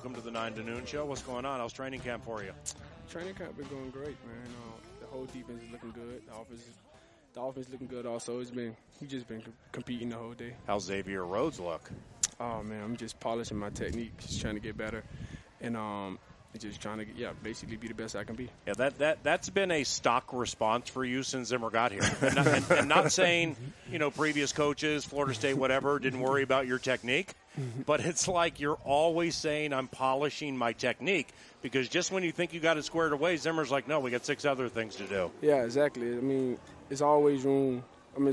welcome to the 9 to Noon Show. What's going on? How's training camp for you? Training camp been going great, man. The whole defense is looking good. The offense looking good also. We just been competing the whole day. How's Xavier Rhodes look? Oh man, I'm just polishing my technique, just trying to get better, and just trying to basically be the best I can be. Yeah, that's been a stock response for you since Zimmer got here. And not saying, previous coaches, Florida State, whatever, didn't worry about your technique, but it's like you're always saying, I'm polishing my technique, because just when you think you got it squared away, Zimmer's like, no, we got 6 other things to do. Yeah, exactly. I mean, there's always room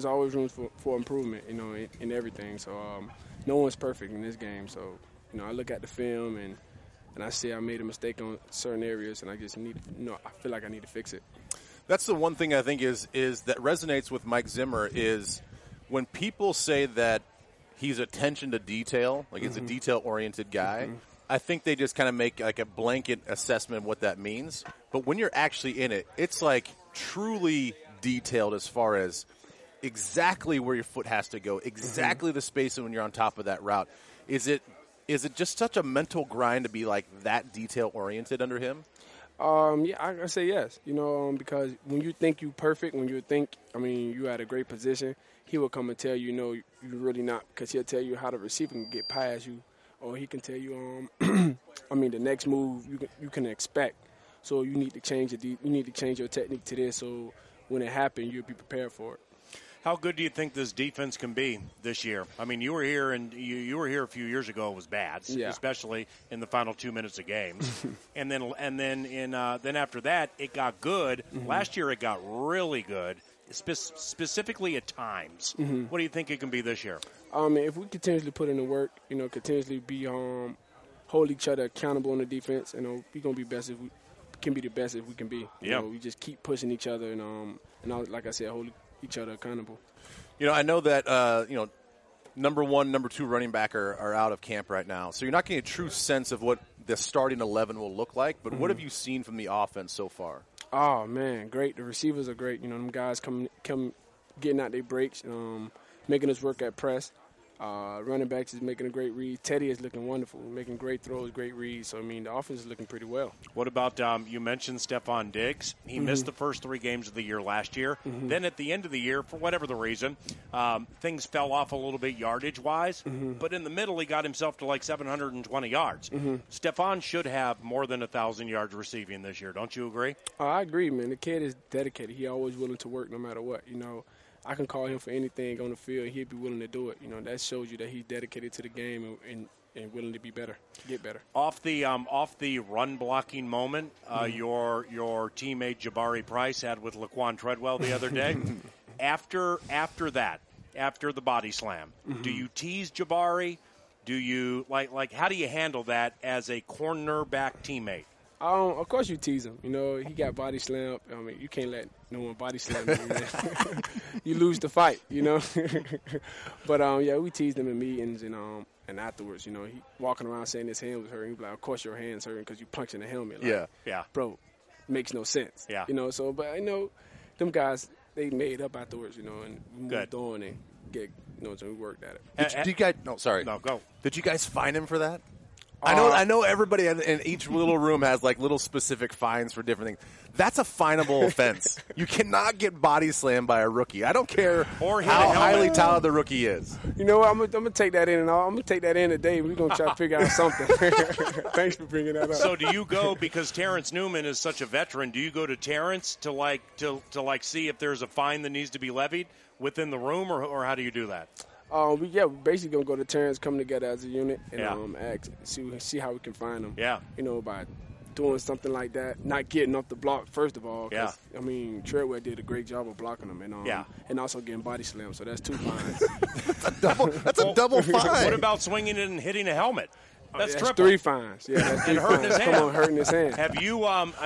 for improvement, in everything. So no one's perfect in this game. So, I look at the film and I see I made a mistake on certain areas, and I just need, I feel like I need to fix it. That's the one thing I think is that resonates with Mike Zimmer is when people say that he's attention to detail, like he's a detail-oriented guy, I think they just kind of make like a blanket assessment of what that means. But when you're actually in it, it's like truly detailed as far as exactly where your foot has to go, exactly the spacing when you're on top of that route. Is it just such a mental grind to be like that detail-oriented under him? Yeah, I say yes. Because when you think you perfect, you at a great position, he will come and tell you, you're really not, because he'll tell you how the receiver can get past you, or he can tell you, the next move you can expect. So you need to change your technique to this, so when it happens, you'll be prepared for it. How good do you think this defense can be this year? I mean, you were here, and you were here a few years ago. It was bad, especially in the final 2 minutes of games, and then after that, it got good. Last year, it got really good, specifically at times. What do you think it can be this year? If we continuously put in the work, continuously be hold each other accountable on the defense, we're gonna be best if we can be the best if we can be. We just keep pushing each other, and like I said, hold each other accountable. I know that, number 1, number 2 running back are out of camp right now. So you're not getting a true sense of what the starting 11 will look like. But what have you seen from the offense so far? Oh, man, great. The receivers are great. Them guys come getting out their breaks, making us work at press. Running backs is making a great read. Teddy is looking wonderful, making great throws, great reads. So, the offense is looking pretty well. What about, you mentioned Stephon Diggs. He missed the first 3 games of the year last year. Then at the end of the year, for whatever the reason, things fell off a little bit yardage-wise. But in the middle, he got himself to like 720 yards. Stephon should have more than 1,000 yards receiving this year. Don't you agree? I agree, man. The kid is dedicated. He always willing to work no matter what, I can call him for anything on the field. He'd be willing to do it. That shows you that he's dedicated to the game and willing to be better, get better. Off the run blocking moment, your teammate Jabari Price had with Laquan Treadwell the other day. After the body slam, do you tease Jabari? Do you like how do you handle that as a cornerback teammate? Of course you tease him. He got body slammed. You can't let no one body slam him. You lose the fight, But, we teased him in meetings and afterwards, he walking around saying his hand was hurting. He's like, of course your hand's hurting because you punched in the helmet. Like, yeah. Bro, makes no sense. Yeah. But them guys, they made up afterwards, and we moved on and so we worked at it. Did you guys? No, sorry. No, go. Did you guys fine him for that? I know everybody in each little room has like little specific fines for different things. That's a finable offense. You cannot get body slammed by a rookie. I don't care or how highly talented the rookie is. You know what? I'm gonna take that in, and I'm gonna take that in today. We're gonna try to figure out something. Thanks for bringing that up. So, do you go because Terrence Newman is such a veteran? Do you go to Terrence to see if there's a fine that needs to be levied within the room, or how do you do that? We basically gonna go to Terrence, come together as a unit, and ask, see how we can find them. Yeah, by doing something like that, not getting off the block first of all. Yeah, Treadwell did a great job of blocking them, and also getting body slammed. So that's 2 fines. That's a double fine. What about swinging it and hitting a helmet? That's triple. 3 fines. Yeah, that's 3 and hurting fines. his hand. Come on, hurting his hand. Have you?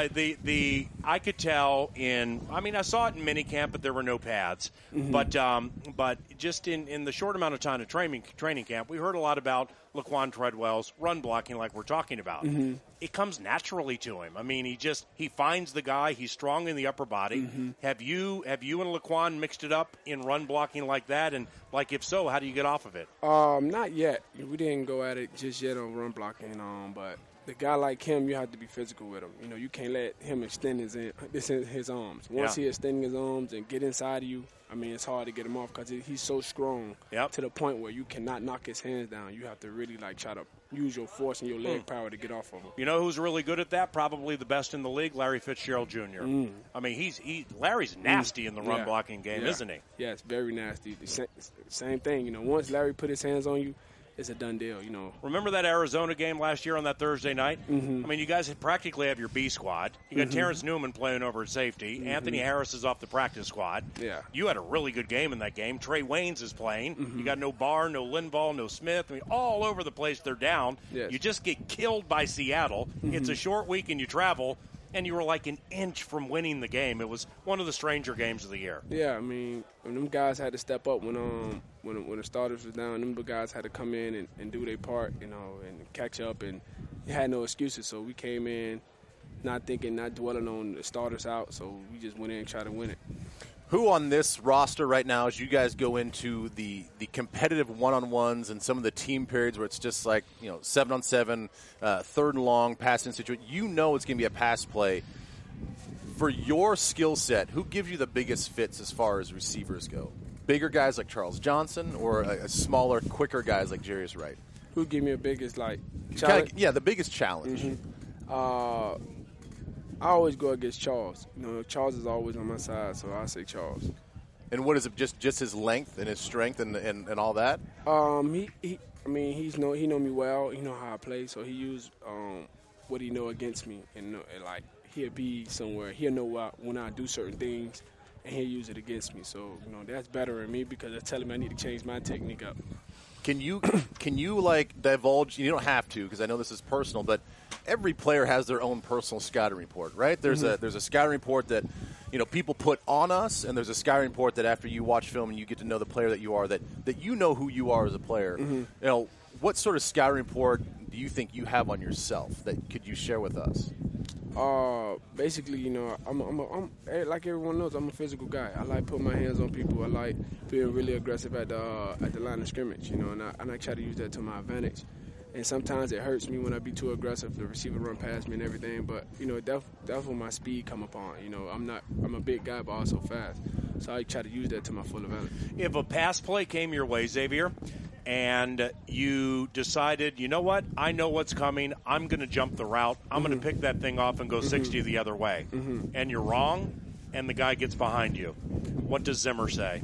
I could tell I saw it in minicamp, but there were no pads. But just in the short amount of time of training camp, we heard a lot about Laquan Treadwell's run blocking, like we're talking about. It comes naturally to him. He finds the guy. He's strong in the upper body. Have you and Laquan mixed it up in run blocking like that? And if so, how do you get off of it? Not yet. We didn't go at it just yet on run blocking. But the guy like him, you have to be physical with him. You know, you can't let him extend his arms. Once he extending his arms and get inside of you, I mean, it's hard to get him off because he's so strong to the point where you cannot knock his hands down. You have to really, like, try to use your force and your leg power to get off of him. You know who's really good at that? Probably the best in the league, Larry Fitzgerald Jr. I mean, Larry's nasty in the run blocking game, isn't he? Yeah, it's very nasty. Same thing. You know, once Larry put his hands on you, it's a done deal, you know. Remember that Arizona game last year on that Thursday night? I mean, you guys practically have your B squad. You got Terrence Newman playing over at safety. Anthony Harris is off the practice squad. Yeah. You had a really good game in that game. Trey Waynes is playing. You got no Barr, no Linval, no Smith. I mean, all over the place they're down. Yes. You just get killed by Seattle. It's a short week and you travel, and you were like an inch from winning the game. It was one of the stranger games of the year. Yeah, I mean, when them guys had to step up when the starters was down, them guys had to come in and do their part, you know, and catch up, and you had no excuses. So we came in not dwelling on the starters out, so we just went in and tried to win it. Who on this roster right now, as you guys go into the competitive one-on-ones and some of the team periods where it's just like, you know, 7-on-7, third and long, passing situation, you know it's going to be a pass play. For your skill set, who gives you the biggest fits as far as receivers go? Bigger guys like Charles Johnson or a smaller, quicker guys like Jarius Wright? Who give me a biggest, like, challenge? The biggest challenge. I always go against Charles. You know, Charles is always on my side, so I say Charles. And what is it? Just his length and his strength and all that? He know me well. He know how I play, so he use what he know against me, and like he'll be somewhere. He'll know when I do certain things, and he'll use it against me. So you know that's better than me because I tell him I need to change my technique up. Can you like divulge? You don't have to because I know this is personal, but every player has their own personal scouting report, right? There's a scouting report that, you know, people put on us, and there's a scouting report that after you watch film and you get to know the player that you are, that you know who you are as a player. You know, what sort of scouting report do you think you have on yourself that could you share with us? Basically, you know, I'm like everyone knows, I'm a physical guy. I like putting my hands on people. I like being really aggressive at the line of scrimmage, you know, and I try to use that to my advantage. And sometimes it hurts me when I be too aggressive. The receiver run past me and everything. But you know, that's when my speed come upon. You know, I'm a big guy, but also fast. So I try to use that to my full advantage. If a pass play came your way, Xavier, and you decided, you know what, I know what's coming. I'm going to jump the route. I'm going to pick that thing off and go 60 the other way. And you're wrong, and the guy gets behind you. What does Zimmer say?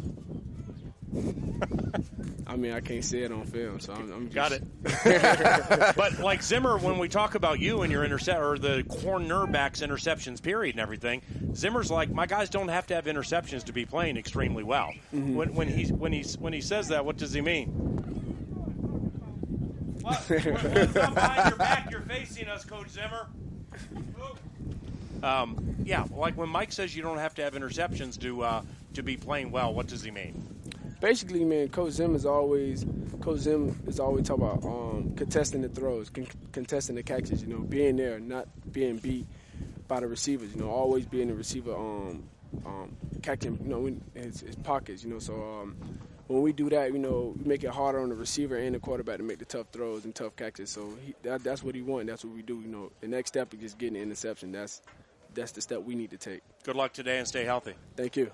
I mean, I can't say it on film, so I'm just... Got it. But like Zimmer, when we talk about you and your or the cornerback's interceptions period and everything, Zimmer's like, my guys don't have to have interceptions to be playing extremely well. When he says that, what does he mean? What? What's up behind your back? You're facing us, Coach Zimmer. Yeah, like when Mike says you don't have to have interceptions to be playing well, what does he mean? Basically, man, Coach Zim is always talking about contesting the throws, contesting the catches. You know, being there, not being beat by the receivers. You know, always being the receiver, catching. You know, in his pockets. You know, so when we do that, you know, we make it harder on the receiver and the quarterback to make the tough throws and tough catches. So that's what he wants. That's what we do. You know, the next step is just getting an interception. That's the step we need to take. Good luck today and stay healthy. Thank you.